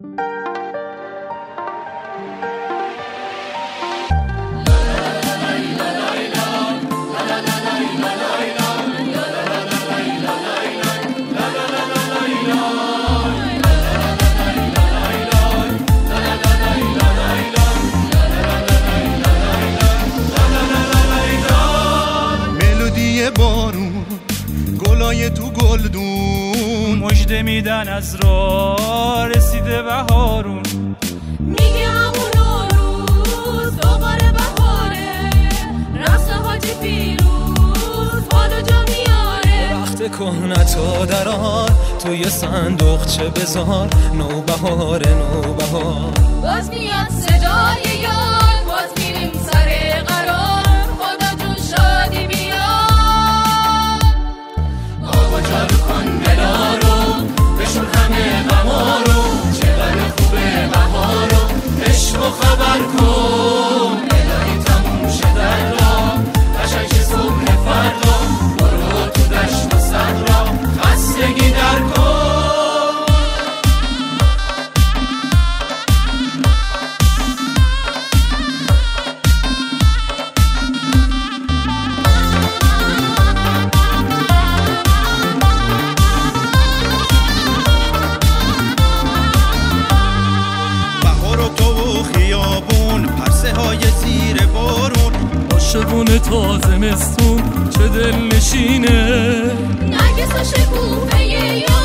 بارون گلای تو گلدون مژده میدن از راه رسیده بهارون. میگه همون روز دوباره بهاره، رقص حاجی پیروز حالو جا میاره. وقت کهنتا درار توی صندوق چه بذار، نوبهاره نوبهار. باز میاد صدای یاد، باز میریم سر قرار، خدا جون شادی بیاد. جارو کن دلا رو بشون همه غما رو، چقدر خوبه بهارو عشق و خبر کن. الهی تموم شه دردا قشنگ شه صبح فردا، برو تو دشت و صحرا خستگی در کن. عاشقون تازه مستون چه دل نشینه، نرگس و شکوفه